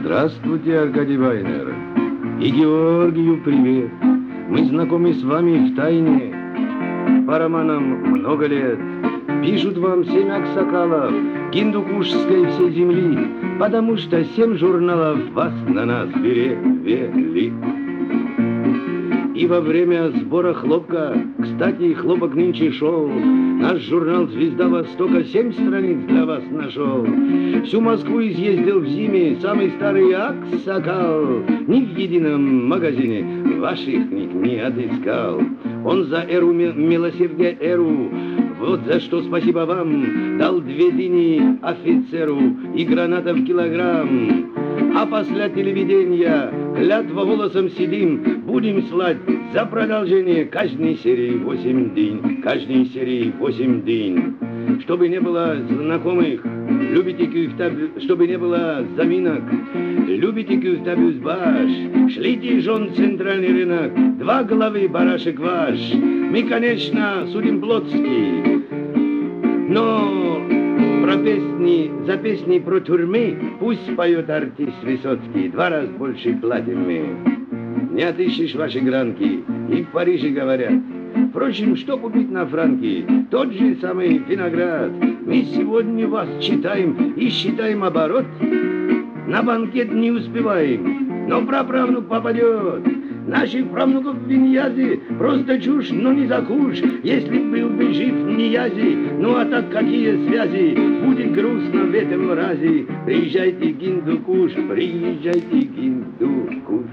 Здравствуйте, Аркадий Вайнер. И Георгию привет. Мы знакомы с вами в тайне. По романам много лет. Пишут вам 7 аксакалов гиндукушской всей земли, потому что 7 журналов вас на нас перевели. И во время сбора хлопка, кстати, хлопок нынче шел, наш журнал «Звезда Востока» 7 страниц для вас нашел. Всю Москву изъездил в зиме самый старый аксакал. Ни в едином магазине ваших книг не отыскал. Он за эру милосердия эру, вот за что спасибо вам, дал 2 дыни офицеру и гранатов килограмм. А после телевидения клятва голосом седым будем слать за продолжение каждой серии 8 дней, каждой серии 8 дней. Чтобы не было знакомых, любите кюфтабюс, чтобы не было заминок, любите кюфтабюс баш, шлите жен центральный рынок, 2 головы барашек ваш. Мы, конечно, судим плотски, но за песни про тюрьмы пусть поет артист Высоцкий, 2 раза больше платим мы. Не отыщешь ваши гранки, и в Париже говорят. Впрочем, что купить на франки? Тот же самый виноград. Мы сегодня вас читаем и считаем оборот. На банкет не успеваем, но праправнук попадет. Наших правнуков в Виньязе просто чушь, но не за куш. Если был бы жив Ниязи, ну а так какие связи? Будет грустно в этом разе. Приезжайте, Гиндукуш, приезжайте, Гиндукуш.